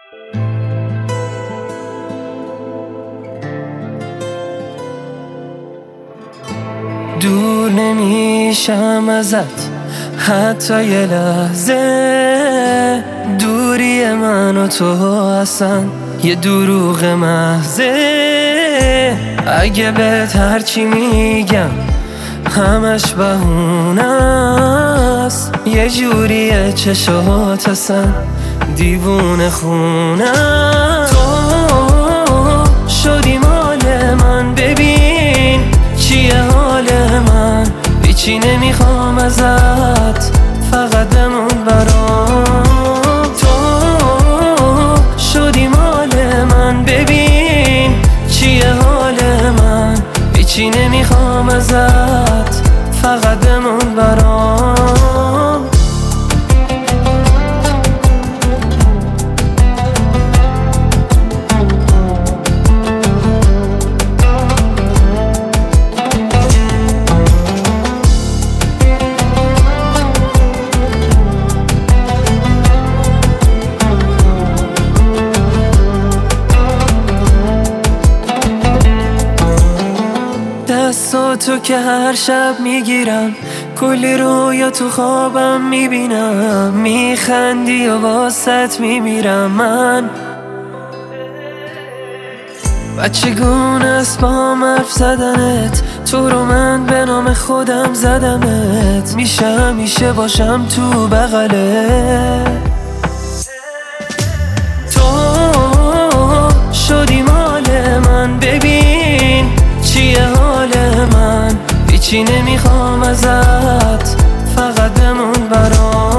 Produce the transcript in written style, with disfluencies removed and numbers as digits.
دور نمیشم ازت حتی یه لحظه، دوری من و تو اصلا یه دروغ محضه. اگه بهت هرچی میگم همش بهونه است، یه جوریه چشات اصلا دیوونه خونه. تو شدی مال من، ببین چیه حال من، هیچی نمیخوام ازت، فقط بمون برام. تو شدی مال من، ببین چیه حال من، هیچی نمیخوام ازت، فقط بمون برام. دستاتو که هر شب میگیرم، کلی رویا تو خوابم میبینم، میخندی و واسط میمیرم من. بچگونه است با حرف زدنت، تو رو من به نام خودم زدمت، میشه همیشه باشم تو بغلت. تو شدی مال من، ببین چیه حال من، هیچی نمیخوام ازت، فقط بمون برام.